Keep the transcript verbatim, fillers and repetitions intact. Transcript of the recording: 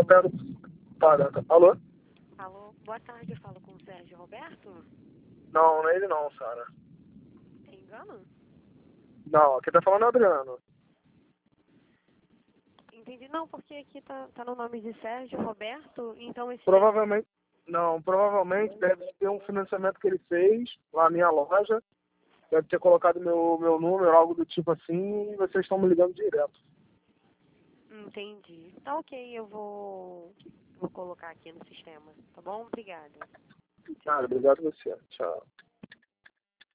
quero pagar. Alô? Alô, boa tarde, eu falo com o Sérgio Roberto? Não, não é ele não, Sara. Tem engano? Não, quem tá falando é o Adriano. Entendi, não, porque aqui tá, tá no nome de Sérgio Roberto, então esse... Provavelmente, não, provavelmente deve ter um financiamento que ele fez lá na minha loja. Deve ter colocado meu, meu número, algo do tipo assim, e vocês estão me ligando direto. Entendi. Tá ok, eu vou, vou colocar aqui no sistema, tá bom? Obrigada. Cara, obrigado a você. Tchau.